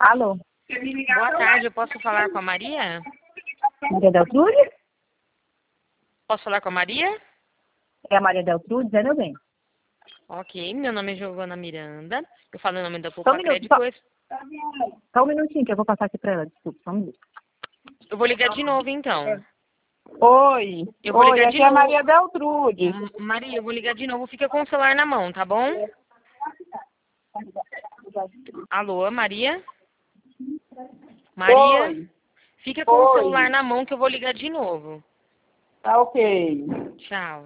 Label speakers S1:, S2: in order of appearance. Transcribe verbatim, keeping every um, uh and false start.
S1: Alô?
S2: Boa tarde, eu posso falar com a Maria?
S1: Maria Deltrude?
S2: Posso falar com a Maria?
S1: É a Maria Deltrude, é meu bem.
S2: Ok, meu nome é Giovana Miranda. Eu falo em nome da
S1: Só um
S2: Poupa
S1: minuto,
S2: Crédito.
S1: só,
S2: Eu
S1: só um minutinho que eu vou passar aqui pra ela, desculpa, só um minuto.
S2: eu vou ligar de novo, então.
S3: Oi,
S2: Eu vou
S3: oi,
S2: ligar de
S3: aqui é a
S2: novo.
S3: Maria Deltrude.
S2: M- Maria, eu vou ligar de novo. Fica com o celular na mão, tá bom? Alô, Maria? Maria?
S3: Oi,
S2: Fica com o
S3: oi,
S2: celular na mão que eu vou ligar de novo.
S3: tá ok.
S2: Tchau.